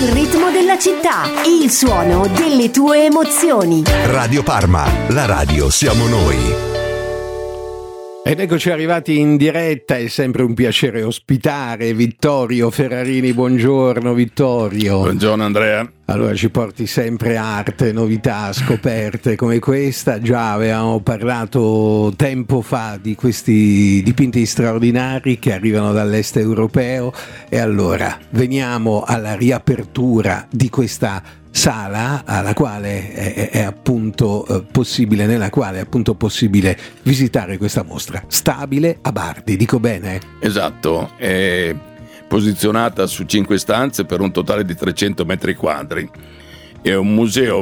Il ritmo della città, il suono delle tue emozioni. Radio Parma, la radio siamo noi. Ed eccoci arrivati in diretta, è sempre un piacere ospitare Vittorio Ferrarini. Buongiorno Vittorio. Buongiorno Andrea. Allora ci porti sempre arte, novità, scoperte come questa. Già avevamo parlato tempo fa di questi dipinti straordinari che arrivano dall'est europeo, e allora veniamo alla riapertura di questa sala alla quale è appunto possibile, nella quale è appunto possibile visitare questa mostra. Stabile a Bardi, dico bene? Esatto, è posizionata su 5 stanze per un totale di 300 metri quadri. È un museo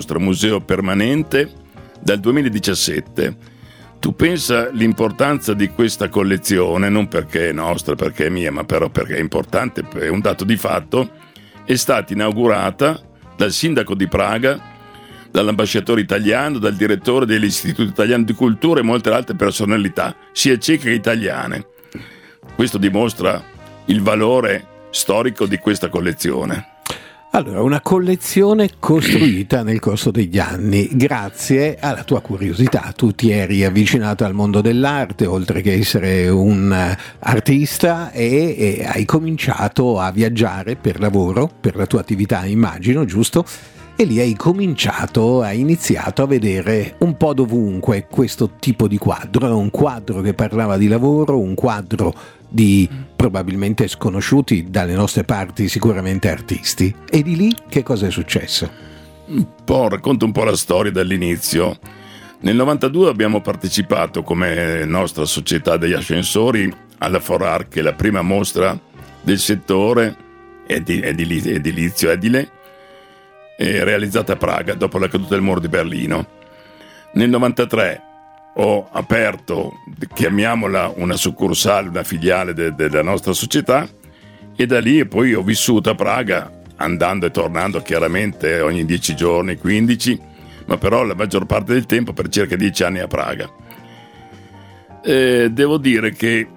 permanente dal 2017. Tu pensa l'importanza di questa collezione, non perché è nostra, perché è mia, ma però perché è importante, è un dato di fatto. È stata inaugurata dal sindaco di Praga, dall'ambasciatore italiano, dal direttore dell'Istituto Italiano di Cultura e molte altre personalità, sia ceche che italiane. Questo dimostra il valore storico di questa collezione. Allora, una collezione costruita nel corso degli anni, grazie alla tua curiosità. Tu ti eri avvicinato al mondo dell'arte, oltre che essere un artista, e hai cominciato a viaggiare per lavoro, per la tua attività immagino, giusto? E lì hai iniziato a vedere un po' dovunque questo tipo di quadro. Era un quadro che parlava di lavoro, un quadro di probabilmente sconosciuti dalle nostre parti, sicuramente artisti. E di lì che cosa è successo? Racconto un po' la storia dall'inizio. Nel 92 abbiamo partecipato come nostra società degli ascensori alla FORAR, che è la prima mostra del settore edilizio edile realizzata a Praga dopo la caduta del muro di Berlino. Nel 93 ho aperto, chiamiamola una succursale, una filiale della nostra società, e da lì poi ho vissuto a Praga, andando e tornando chiaramente ogni 10 giorni, 15, ma però la maggior parte del tempo per circa 10 anni a Praga. Devo dire che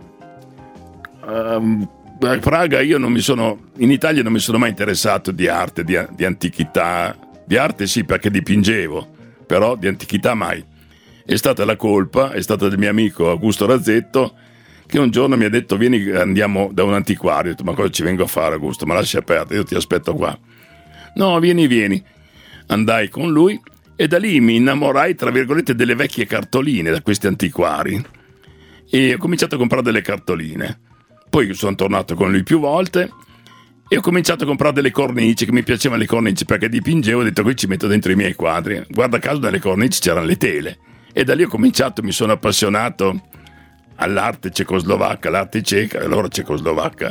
a Praga in Italia non mi sono mai interessato di arte, di antichità. Di arte sì, perché dipingevo, però di antichità mai. È stata del mio amico Augusto Razzetto, che un giorno mi ha detto: vieni, andiamo da un antiquario. Ho detto: ma cosa ci vengo a fare, Augusto? Ma lasci aperto, io ti aspetto qua. No, vieni. Andai con lui e da lì mi innamorai, tra virgolette, delle vecchie cartoline da questi antiquari, e ho cominciato a comprare delle cartoline. Poi sono tornato con lui più volte e ho cominciato a comprare delle cornici, che mi piacevano le cornici perché dipingevo. Ho detto: qui ci metto dentro i miei quadri. Guarda caso, nelle cornici c'erano le tele, e da lì ho cominciato, mi sono appassionato all'arte cecoslovacca, l'arte ceca, allora cecoslovacca,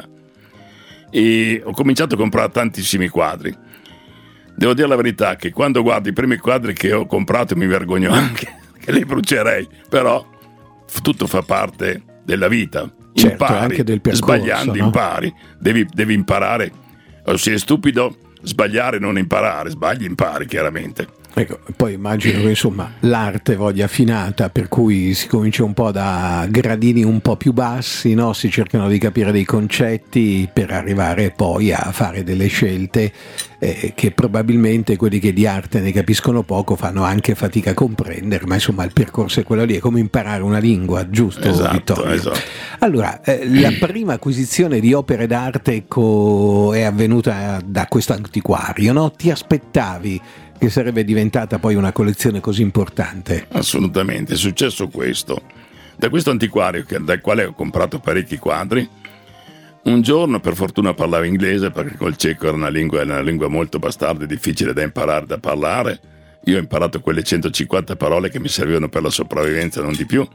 e ho cominciato a comprare tantissimi quadri. Devo dire la verità che quando guardo i primi quadri che ho comprato mi vergogno anche, che li brucerei, però tutto fa parte della vita. Certo, impari, anche del percorso, sbagliando, no? impari, devi imparare. O sei stupido sbagliare, non imparare. Sbagli, impari chiaramente. Ecco, poi immagino che insomma l'arte voglia affinata, per cui si comincia un po' da gradini un po' più bassi, no? Si cercano di capire dei concetti per arrivare poi a fare delle scelte che probabilmente quelli che di arte ne capiscono poco fanno anche fatica a comprendere, ma insomma il percorso è quello lì, è come imparare una lingua, giusto Vittorio? Esatto. Allora, la prima acquisizione di opere d'arte è avvenuta da questo antiquario, no? Ti aspettavi che sarebbe diventata poi una collezione così importante? Assolutamente, è successo questo. Da questo antiquario, dal quale ho comprato parecchi quadri, un giorno, per fortuna parlavo inglese, perché col ceco era una lingua molto bastarda e difficile da imparare, da parlare. Io ho imparato quelle 150 parole che mi servivano per la sopravvivenza, non di più,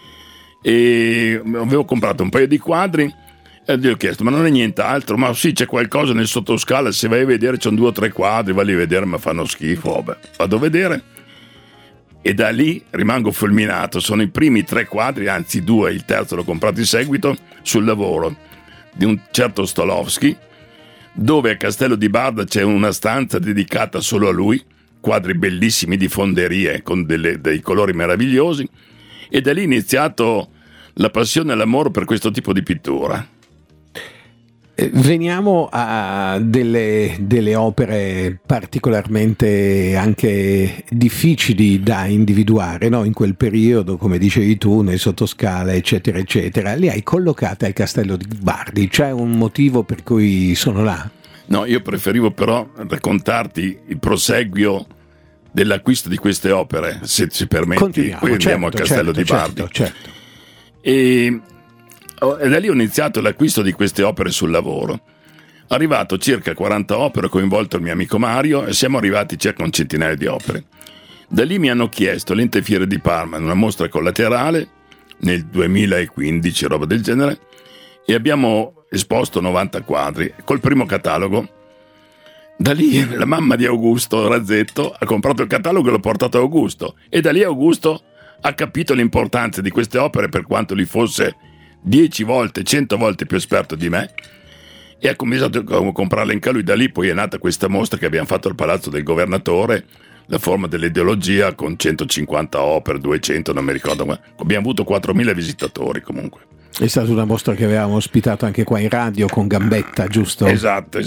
e avevo comprato un paio di quadri e gli ho chiesto: ma non è nient'altro? Ma sì, c'è qualcosa nel sottoscala, se vai a vedere c'è 2 o 3 quadri, vai a vedere, ma fanno schifo. Vabbè, vado a vedere e da lì rimango fulminato. Sono i primi 3 quadri, anzi 2, il terzo l'ho comprato in seguito, sul lavoro di un certo Stolovsky, dove a Castello di Barda c'è una stanza dedicata solo a lui, quadri bellissimi di fonderie con dei colori meravigliosi, e da lì è iniziato la passione e l'amore per questo tipo di pittura. Veniamo a delle opere particolarmente anche difficili da individuare, no? In quel periodo, come dicevi tu, nel sottoscala, eccetera, eccetera. Le hai collocate al Castello di Bardi. C'è un motivo per cui sono là? No, io preferivo però raccontarti il proseguio dell'acquisto di queste opere, se ci permetti. Continuiamo, poi andiamo al Castello di Bardi. Certo. E da lì ho iniziato l'acquisto di queste opere sul lavoro. Arrivato circa 40 opere, ho coinvolto il mio amico Mario e siamo arrivati circa un centinaio di opere. Da lì mi hanno chiesto l'Ente Fiere di Parma in una mostra collaterale nel 2015, roba del genere, e abbiamo esposto 90 quadri col primo catalogo. Da lì la mamma di Augusto Razzetto ha comprato il catalogo e l'ho portato a Augusto, e da lì Augusto ha capito l'importanza di queste opere, per quanto li fosse 10 volte, 100 volte più esperto di me, e ha cominciato a comprarle anche lui. Da lì poi è nata questa mostra che abbiamo fatto al Palazzo del Governatore, La forma dell'ideologia, con 150 opere, 200, non mi ricordo, ma abbiamo avuto 4.000 visitatori comunque. È stata una mostra che avevamo ospitato anche qua in radio con Gambetta, giusto? Esatto.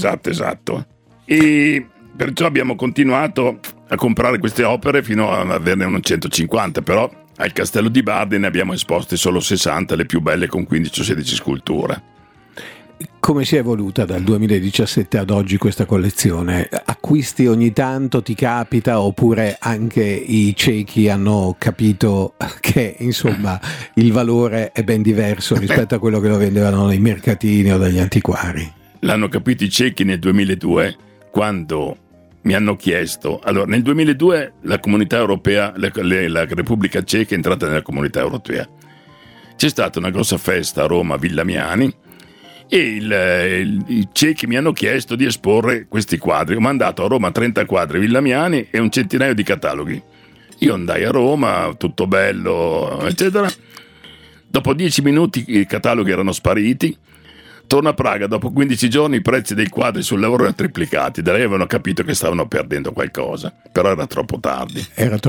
E perciò abbiamo continuato a comprare queste opere fino a averne un 150, però al Castello di Bardi ne abbiamo esposte solo 60, le più belle, con 15 o 16 sculture. Come si è evoluta dal 2017 ad oggi questa collezione? Acquisti ogni tanto, ti capita, oppure anche i ciechi hanno capito che insomma il valore è ben diverso rispetto a quello che lo vendevano nei mercatini o dagli antiquari? L'hanno capito i ciechi nel 2002, quando mi hanno chiesto. Allora, nel 2002 la Comunità Europea, la Repubblica Ceca è entrata nella Comunità Europea. C'è stata una grossa festa a Roma, a Villamiani, e i cechi mi hanno chiesto di esporre questi quadri. Ho mandato a Roma 30 quadri Villamiani e un centinaio di cataloghi. Io andai a Roma, tutto bello, eccetera. Dopo 10 minuti i cataloghi erano spariti. Torno a Praga, dopo 15 giorni i prezzi dei quadri sul lavoro erano triplicati. Da lì avevano capito che stavano perdendo qualcosa, però era troppo tardi.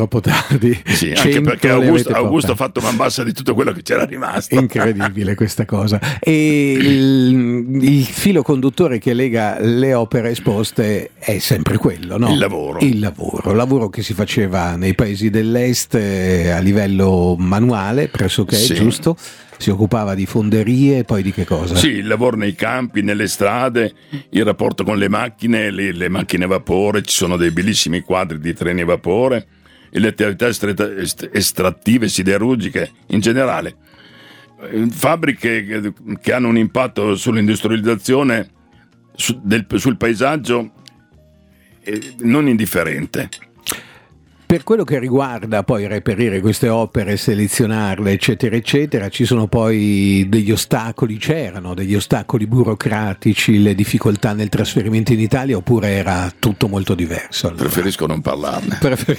Sì, anche perché Augusto ha fatto man bassa di tutto quello che c'era rimasto. Incredibile questa cosa. E il filo conduttore che lega le opere esposte è sempre quello, no? Il lavoro che si faceva nei paesi dell'est a livello manuale, pressoché, sì. Giusto? Si occupava di fonderie, poi di che cosa? Sì, il lavoro nei campi, nelle strade, il rapporto con le macchine, le macchine a vapore. Ci sono dei bellissimi quadri di treni a vapore, e le attività estrattive, siderurgiche in generale. Fabbriche che hanno un impatto sull'industrializzazione, sul paesaggio non indifferente. Per quello che riguarda poi reperire queste opere, selezionarle, eccetera, eccetera, ci sono poi c'erano degli ostacoli burocratici, le difficoltà nel trasferimento in Italia, oppure era tutto molto diverso? Allora? Preferisco non parlarne.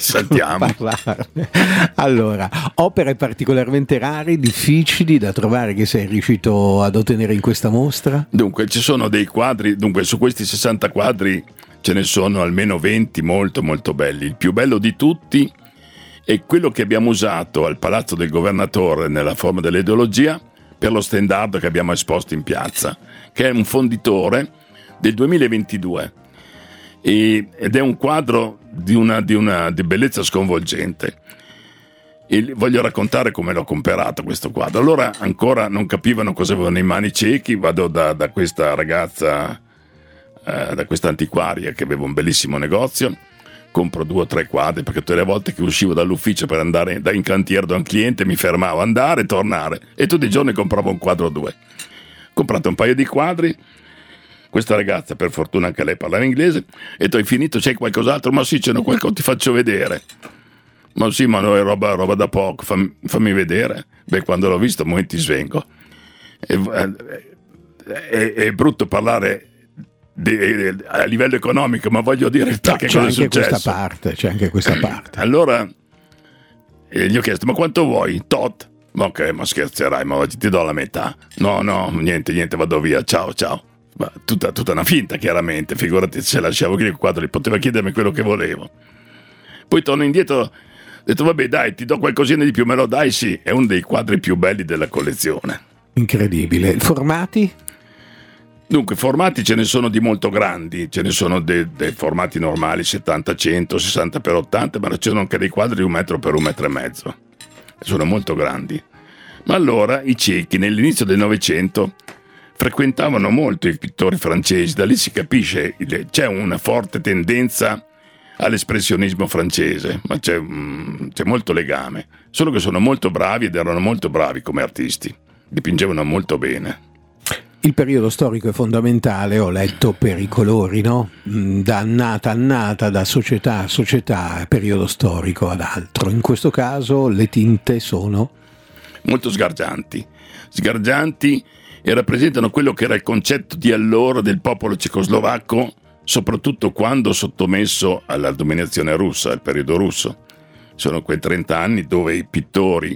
Allora, opere particolarmente rare, difficili da trovare, che sei riuscito ad ottenere in questa mostra? Dunque, ci sono dei quadri, su questi 60 quadri ce ne sono almeno 20 molto molto belli. Il più bello di tutti è quello che abbiamo usato al Palazzo del Governatore nella forma dell'ideologia per lo stendardo che abbiamo esposto in piazza, che è un fonditore del 2022 ed è un quadro di bellezza sconvolgente. E voglio raccontare come l'ho comperato questo quadro. Allora ancora non capivano cosa avevano in mano i ciechi. Vado da questa ragazza, da questa antiquaria che aveva un bellissimo negozio, compro 2 o 3 quadri, perché tutte le volte che uscivo dall'ufficio per andare in cantiere da un cliente mi fermavo, andare e tornare, e tutti i giorni compravo un quadro o 2. Ho comprato un paio di quadri. Questa ragazza, per fortuna anche lei parlava inglese, e tu hai finito, c'è qualcos'altro? Ma sì, c'è qualcosa, ti faccio vedere. Ma sì, ma no, è roba da poco, fammi vedere. Beh, quando l'ho visto, mo ti svengo. È brutto parlare a livello economico, ma voglio dire perché cosa è successo. C'è anche questa parte. Allora gli ho chiesto: ma quanto vuoi? Tot. Ma ok, ma scherzerai, ma oggi ti do la metà. No, niente, vado via, ciao. Ma tutta una finta, chiaramente, figurati se lasciavo che il quadro, poteva chiedermi quello che volevo. Poi torno indietro, ho detto vabbè dai, ti do qualcosina di più, me lo dai? Sì, è uno dei quadri più belli della collezione. Incredibile. Formati? Dunque, formati ce ne sono di molto grandi, ce ne sono dei formati normali 70-100, 60x80, ma ce ne sono anche dei quadri di 1 metro per 1,5 metri. Sono molto grandi. Ma allora i cechi nell'inizio del Novecento frequentavano molto i pittori francesi, da lì si capisce, c'è una forte tendenza all'espressionismo francese, ma c'è molto legame, solo che sono molto bravi ed erano molto bravi come artisti, dipingevano molto bene. Il periodo storico è fondamentale, ho letto, per i colori, no? Da annata a annata, da società a società, periodo storico ad altro. In questo caso le tinte sono molto sgargianti e rappresentano quello che era il concetto di allora del popolo cecoslovacco, soprattutto quando sottomesso alla dominazione russa, al periodo russo. Sono quei 30 anni dove i pittori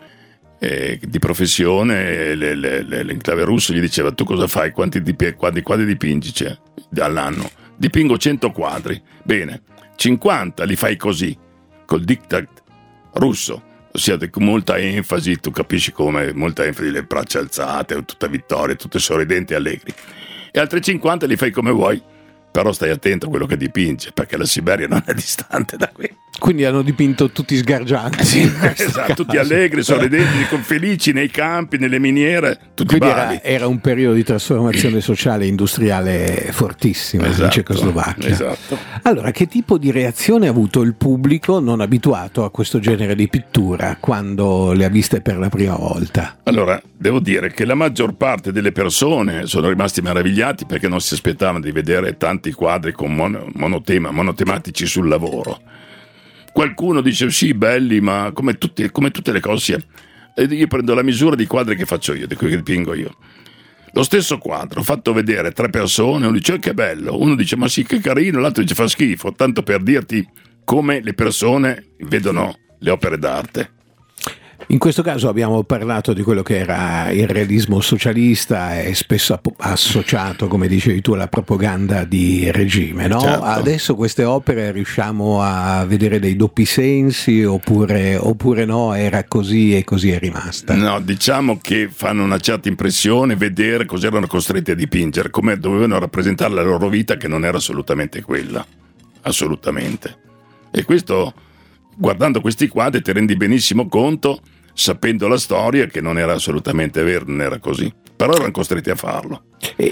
di professione, l'enclave russo gli diceva: tu cosa fai? Quanti quadri dipingi all'anno? Dipingo 100 quadri. Bene, 50 li fai così, col diktat russo, ossia con molta enfasi, tu capisci come, molta enfasi, le braccia alzate, tutta vittoria, tutte sorridenti e allegri. E altri 50 li fai come vuoi, però stai attento a quello che dipinge, perché la Siberia non è distante da qui. Quindi hanno dipinto tutti sgargianti. Sì, esatto, tutti allegri, sorridenti, felici nei campi, nelle miniere, tutti bravi. Era un periodo di trasformazione sociale e industriale fortissima, esatto, in Cecoslovacchia. Esatto. Allora, che tipo di reazione ha avuto il pubblico non abituato a questo genere di pittura quando le ha viste per la prima volta? Allora, devo dire che la maggior parte delle persone sono rimasti meravigliati, perché non si aspettavano di vedere tanti quadri con monotematici sul lavoro. Qualcuno dice sì, belli, ma come tutte le cose, io prendo la misura di quadri che faccio io, di cui dipingo io. Lo stesso quadro fatto vedere 3 persone, uno dice che bello, uno dice ma sì, che carino, l'altro dice fa schifo, tanto per dirti come le persone vedono le opere d'arte. In questo caso abbiamo parlato di quello che era il realismo socialista, e spesso associato, come dicevi tu, alla propaganda di regime, no? Certo. Adesso queste opere riusciamo a vedere dei doppi sensi oppure no, era così e così è rimasta? No, diciamo che fanno una certa impressione vedere cosa erano costretti a dipingere, come dovevano rappresentare la loro vita, che non era assolutamente quella, assolutamente. E questo, guardando questi quadri, ti rendi benissimo conto, sapendo la storia, che non era assolutamente vero, non era così, però erano costretti a farlo.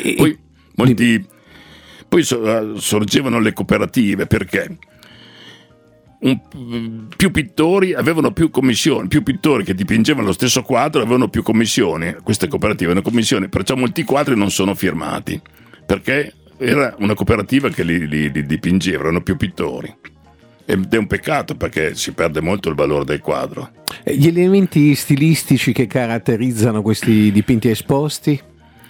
Poi sorgevano le cooperative, perché più pittori avevano più commissioni, più pittori che dipingevano lo stesso quadro avevano più commissioni. Queste cooperative hanno commissioni, perciò molti quadri non sono firmati, perché era una cooperativa che li dipingeva, erano più pittori. Ed è un peccato, perché si perde molto il valore del quadro. Gli elementi stilistici che caratterizzano questi dipinti esposti?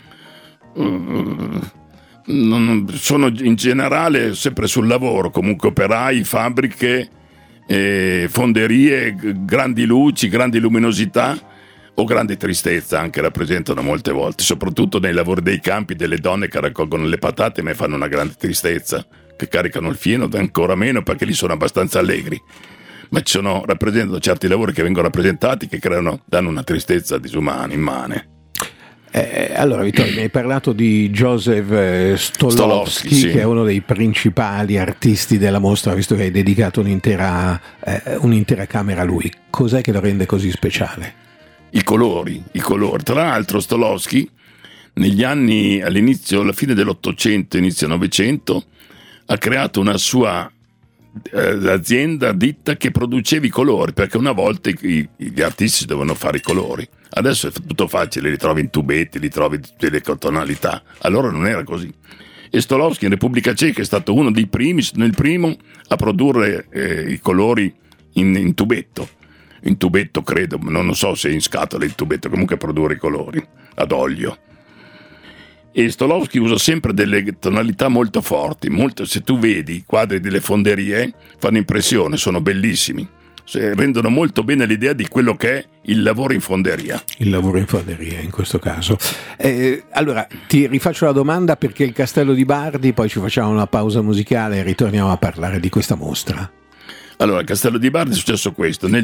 Sono in generale sempre sul lavoro, comunque operai, fabbriche, fonderie, grandi luci, grandi luminosità o grande tristezza anche rappresentano molte volte, soprattutto nei lavori dei campi, delle donne che raccolgono le patate, ma fanno una grande tristezza, che caricano il fieno, ancora meno, perché lì sono abbastanza allegri, ma rappresentano certi lavori che vengono rappresentati, che danno una tristezza disumana, immane. Allora Vittorio, mi hai parlato di Joseph Stolowski, sì, che è uno dei principali artisti della mostra, visto che hai dedicato un'intera camera a lui. Cos'è che lo rende così speciale? I colori. Tra l'altro Stolowski negli anni, alla fine dell'Ottocento, inizio Novecento, ha creato una sua azienda, ditta, che produceva i colori, perché una volta gli artisti dovevano fare i colori. Adesso è tutto facile, li trovi in tubetti, li trovi tutte le tonalità. Allora non era così. E Stolowski in Repubblica Ceca è stato uno dei primi, il primo a produrre i colori in tubetto. In tubetto credo, non so se in scatola in tubetto, comunque a produrre i colori ad olio. E Stolowski usa sempre delle tonalità molto forti, se tu vedi i quadri delle fonderie fanno impressione, sono bellissimi, rendono molto bene l'idea di quello che è il lavoro in fonderia. Il lavoro in fonderia in questo caso. Allora ti rifaccio la domanda, perché il Castello di Bardi, poi ci facciamo una pausa musicale e ritorniamo a parlare di questa mostra. Allora, al Castello di Bardi è successo questo: nel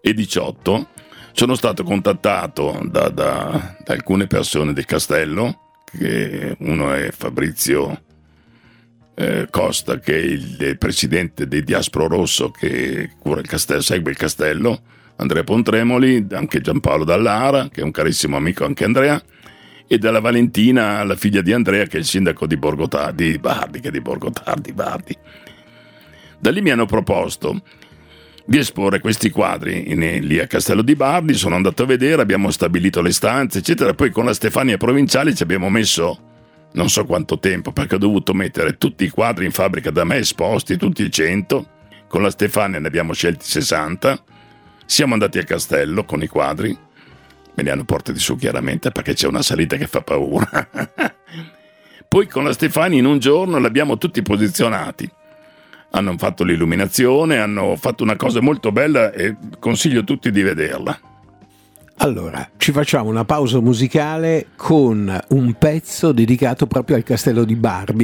2018 sono stato contattato da alcune persone del castello che uno è Fabrizio Costa, che è il presidente dei Diaspro Rosso, che cura il castello, segue il castello, Andrea Pontremoli, anche Giampaolo Dallara, che è un carissimo amico anche Andrea, e dalla Valentina, la figlia di Andrea, che è il sindaco di Bardi. Da lì mi hanno proposto di esporre questi quadri lì a Castello di Bardi. Sono andato a vedere, abbiamo stabilito le stanze, eccetera. Poi con la Stefania Provinciale ci abbiamo messo non so quanto tempo, perché ho dovuto mettere tutti i quadri in fabbrica da me esposti, tutti i 100. Con la Stefania ne abbiamo scelti 60. Siamo andati a Castello con i quadri, me li hanno portati su chiaramente perché c'è una salita che fa paura. Poi con la Stefania in un giorno li abbiamo tutti posizionati. Hanno fatto l'illuminazione, hanno fatto una cosa molto bella e consiglio a tutti di vederla. Allora, ci facciamo una pausa musicale con un pezzo dedicato proprio al castello di Bardi,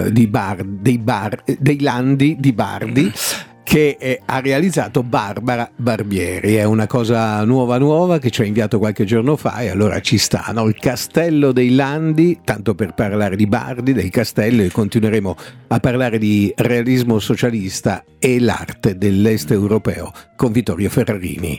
dei Landi di Bardi, che ha realizzato Barbara Barbieri. È una cosa nuova che ci ha inviato qualche giorno fa, e allora ci sta, no? Il castello dei Landi, tanto per parlare di Bardi, del castello, e continueremo a parlare di realismo socialista e l'arte dell'est europeo con Vittorio Ferrarini.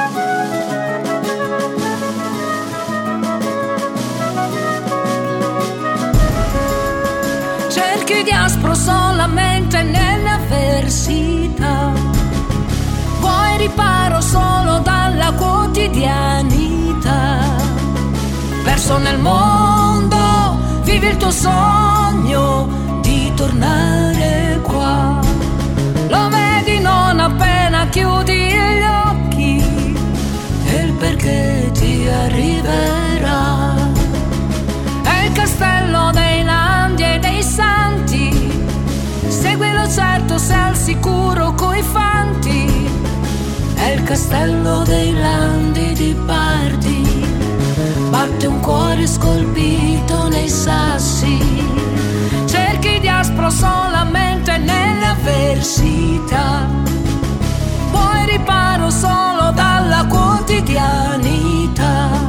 Cerchi Diaspro solamente nell'avversità, vuoi riparo solo dalla quotidianità, perso nel mondo, vivi il tuo sogno di tornare qua, lo vedi non appena chiudi gli occhi, e il perché ti arriverà, è il castello dei Landi e dei Santi, seguilo certo, sei al sicuro coi fanti, è il castello dei Landi di Bardi, batte un cuore scolpito nei sassi, cerchi Diaspro solamente nell'avversità, vuoi riparo solo dalla quotidianità,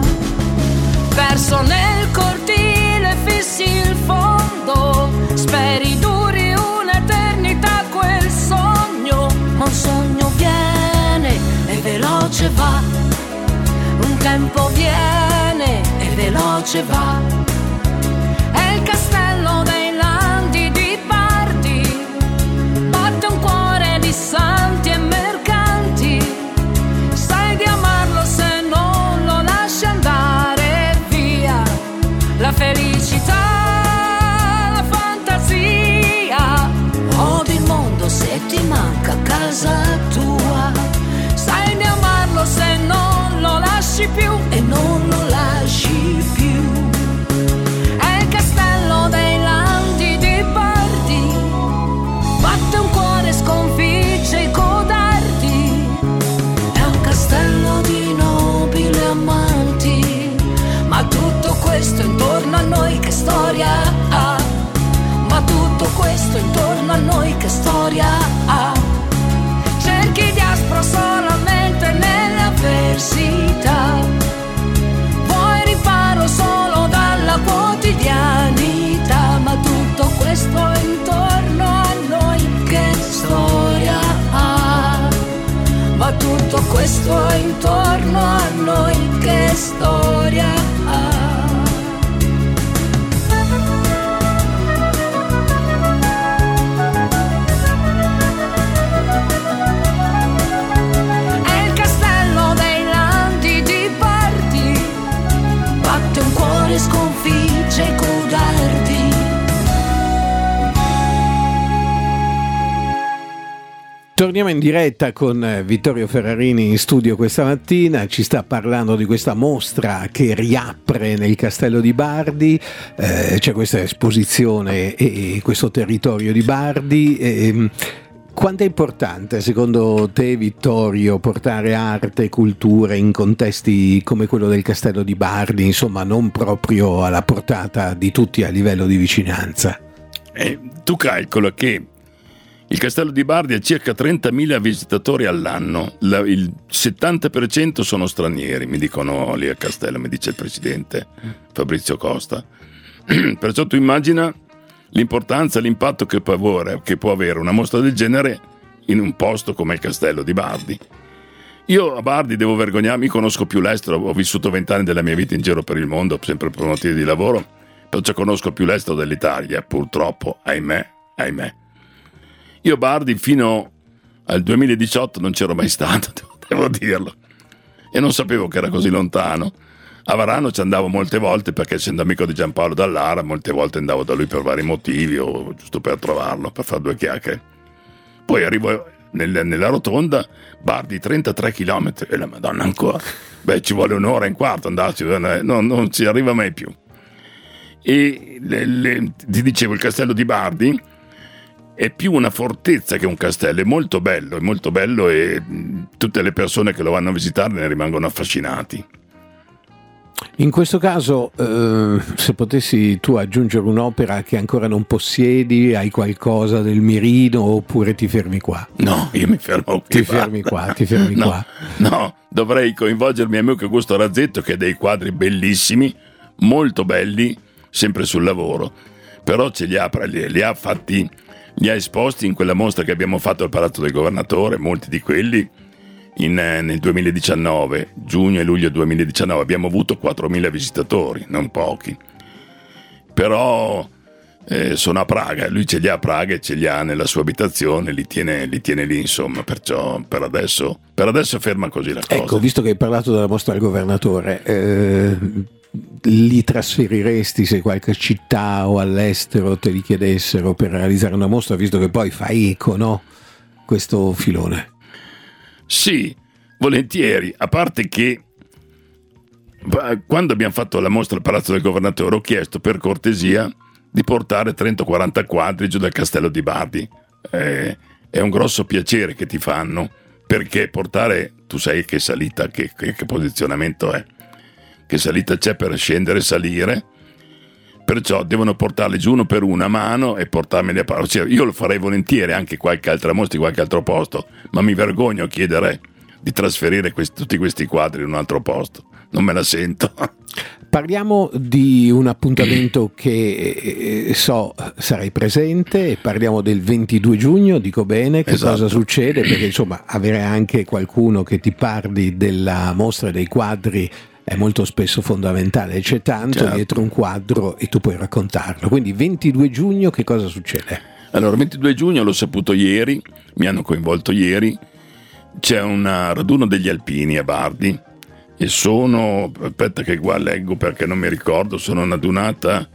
perso nel cortile fissi il fondo, speri duri un'eternità quel sogno, ma un sogno viene e veloce va, un tempo viene e veloce va, è il castello dei Landi di Bardi, batte un cuore di santi e mercanti, sai di amarlo se non lo lasci andare via, la felicità, la fantasia, odi il mondo se ti manca casa tua, sai di amarlo se non lo lasci più e non lo lasci più, è il castello dei Landi di Bardi, batte un cuore, sconfigge i codardi, è un castello di nobili amanti, ma tutto questo intorno a noi che storia ha, ma tutto questo intorno a noi che storia ha, cerchi Diaspro solamente nell'avversità, vuoi riparo solo dalla quotidianità, ma tutto questo intorno a noi che storia ha, ma tutto questo intorno a noi che storia ha. Sconfigge i codardi. Torniamo in diretta con Vittorio Ferrarini in studio questa mattina, ci sta parlando di questa mostra che riapre nel Castello di Bardi, c'è questa esposizione e questo territorio di Bardi. Quanto è importante secondo te, Vittorio, portare arte e cultura in contesti come quello del Castello di Bardi, insomma non proprio alla portata di tutti a livello di vicinanza? Tu calcola che il Castello di Bardi ha circa 30.000 visitatori all'anno, il 70% sono stranieri, mi dicono lì al castello, mi dice il presidente Fabrizio Costa. Perciò tu immagina l'importanza, l'impatto che può avere una mostra del genere in un posto come il Castello di Bardi. Io a Bardi devo vergognarmi, conosco più l'estero, ho vissuto 20 anni della mia vita in giro per il mondo, sempre per motivi di lavoro, perciò conosco più l'estero dell'Italia, purtroppo, ahimè. Io a Bardi fino al 2018 non c'ero mai stato, devo dirlo, e non sapevo che era così lontano. A Varano ci andavo molte volte perché, essendo amico di Giampaolo Dallara, molte volte andavo da lui per vari motivi o giusto per trovarlo, per fare 2 chiacchiere. Poi arrivo nella rotonda, Bardi 33 km e la Madonna ancora, ci vuole un'ora e un quarto andarci, non ci arriva mai più. E ti dicevo, il Castello di Bardi è più una fortezza che un castello, è molto bello e tutte le persone che lo vanno a visitare ne rimangono affascinati. In questo caso, se potessi tu aggiungere un'opera che ancora non possiedi, hai qualcosa del mirino oppure ti fermi qua? No, io mi fermo qui. Ti fermi qua. No, dovrei coinvolgere il mio amico Augusto Razzetto, che ha dei quadri bellissimi, molto belli, sempre sul lavoro, però li ha esposti in quella mostra che abbiamo fatto al Palazzo del Governatore, molti di quelli. Nel 2019, giugno e luglio 2019, abbiamo avuto 4.000 visitatori, non pochi. Però sono a Praga, lui ce li ha a Praga e ce li ha nella sua abitazione, li tiene lì, insomma, perciò per adesso ferma così la cosa. Ecco, visto che hai parlato della mostra al Governatore, li trasferiresti se qualche città o all'estero te li chiedessero per realizzare una mostra, visto che poi fai eco, no? Questo filone. Sì, volentieri, a parte che quando abbiamo fatto la mostra al Palazzo del Governatore ho chiesto per cortesia di portare 30-40 quadri giù dal Castello di Bardi. È un grosso piacere che ti fanno, perché portare, tu sai che salita, che posizionamento è, che salita c'è per scendere e salire, perciò devono portarli giù uno per uno a mano e portarmeli a parte. Cioè, io lo farei volentieri anche qualche altra mostra in qualche altro posto, ma mi vergogno a chiedere di trasferire tutti questi quadri in un altro posto, non me la sento. Parliamo di un appuntamento che so sarai presente, parliamo del 22 giugno, dico bene, che esatto. Cosa succede? Perché insomma avere anche qualcuno che ti parli della mostra dei quadri è molto spesso fondamentale, c'è tanto dietro un quadro e tu puoi raccontarlo. Quindi 22 giugno che cosa succede? Allora, 22 giugno l'ho saputo ieri, mi hanno coinvolto ieri, c'è un raduno degli alpini a Bardi e aspetta che qua leggo perché non mi ricordo, sono una dunata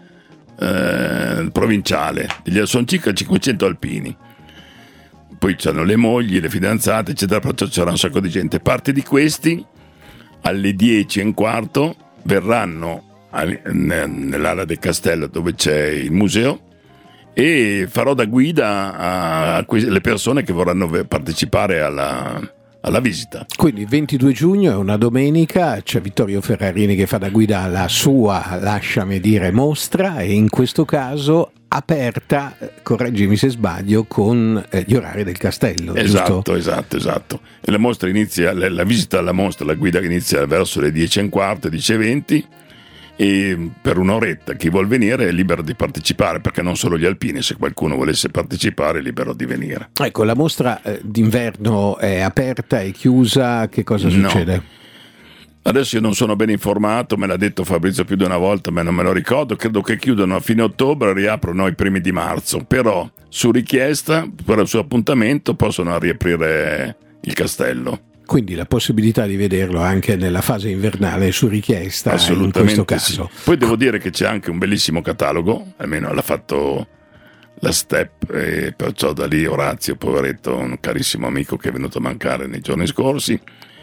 provinciale, sono circa 500 alpini, poi c'hanno le mogli, le fidanzate eccetera, perciò c'era un sacco di gente. Parte di questi alle 10:15 verranno nell'ala del castello dove c'è il museo e farò da guida alle persone che vorranno partecipare alla visita. Quindi il 22 giugno è una domenica, c'è Vittorio Ferrarini che fa da guida alla sua, lasciami dire, mostra, e in questo caso aperta, correggimi se sbaglio, con gli orari del castello. Esatto, giusto? esatto. E la mostra inizia, la visita alla mostra, la guida inizia verso le 10:15, 10:20, e per un'oretta chi vuol venire è libero di partecipare, perché non solo gli alpini, se qualcuno volesse partecipare è libero di venire. Ecco, la mostra d'inverno è aperta, è chiusa, che cosa succede? No. Adesso io non sono ben informato, me l'ha detto Fabrizio più di una volta, ma non me lo ricordo, credo che chiudano a fine ottobre e riaprono i primi di marzo, però su richiesta, per il suo appuntamento, possono riaprire il castello. Quindi la possibilità di vederlo anche nella fase invernale su richiesta, in questo caso. Sì. Poi devo dire che c'è anche un bellissimo catalogo, almeno l'ha fatto la Step, e perciò da lì Orazio, poveretto, un carissimo amico che è venuto a mancare nei giorni scorsi.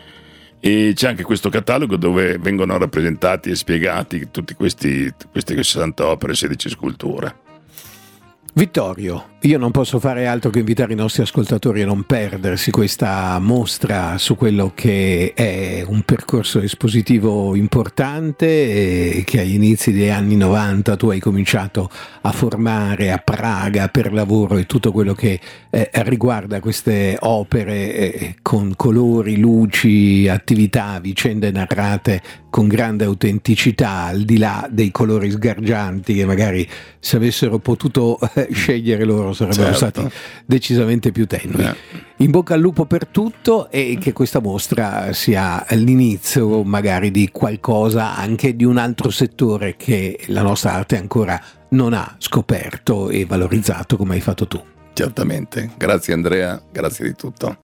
E c'è anche questo catalogo dove vengono rappresentati e spiegati tutti queste 60 opere e 16 sculture. Vittorio, Io non posso fare altro che invitare i nostri ascoltatori a non perdersi questa mostra su quello che è un percorso espositivo importante che agli inizi degli anni 90 tu hai cominciato a formare a Praga per lavoro, e tutto quello che riguarda queste opere con colori, luci, attività, vicende narrate con grande autenticità, al di là dei colori sgargianti che magari, se avessero potuto scegliere loro, sarebbero stati decisamente più tenui. In bocca al lupo per tutto, e che questa mostra sia l'inizio magari di qualcosa anche di un altro settore che la nostra arte ancora non ha scoperto e valorizzato come hai fatto tu. Certamente, grazie Andrea, grazie di tutto.